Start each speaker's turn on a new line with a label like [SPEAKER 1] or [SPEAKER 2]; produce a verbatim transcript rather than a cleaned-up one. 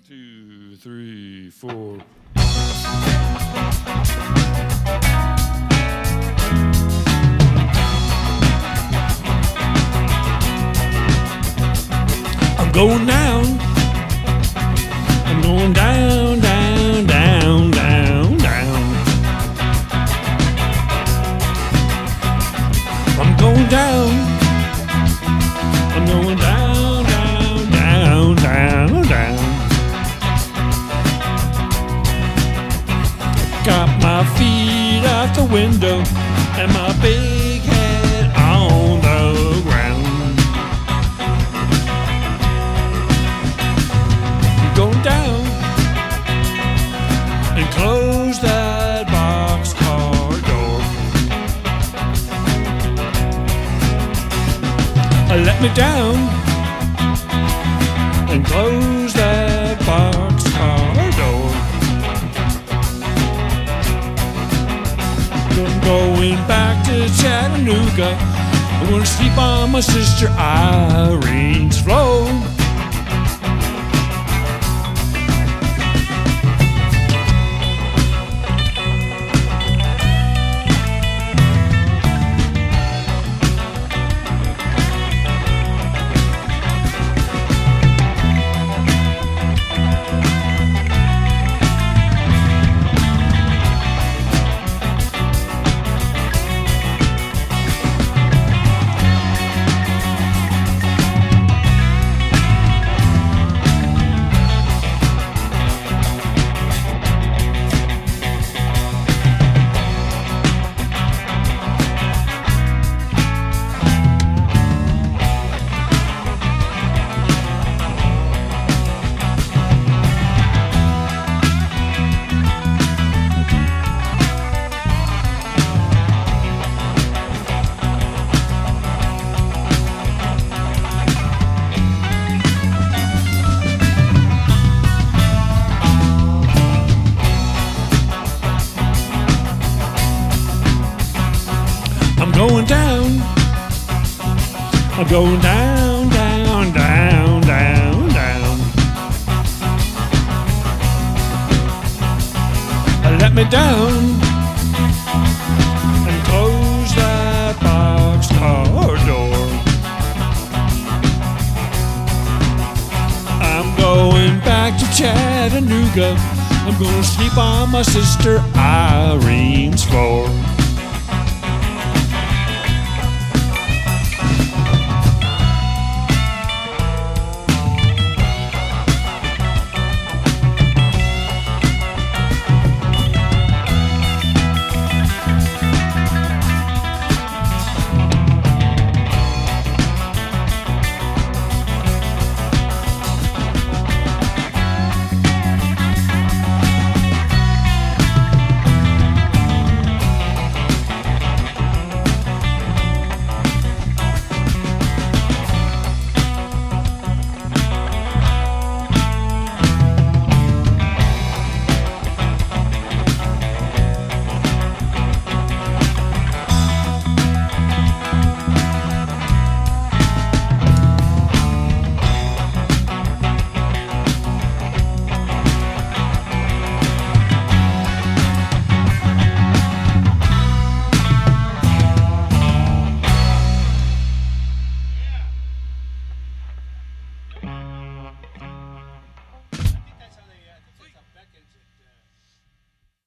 [SPEAKER 1] two, three, four. I'm going down. I'm going down, down, down, down, down. I'm going down. I'm going down, down, down, down, down. Got my feet out the window and my big head on the ground. Go down and close that boxcar door. Let me down and close that boxcar door. I'm going back to Chattanooga. I'm gonna sleep on my sister Irene's floor. I'm going down, I'm going down, down, down, down, down. Let me down and close that boxcar door. I'm going back to Chattanooga. I'm gonna sleep on my sister Irene's floor.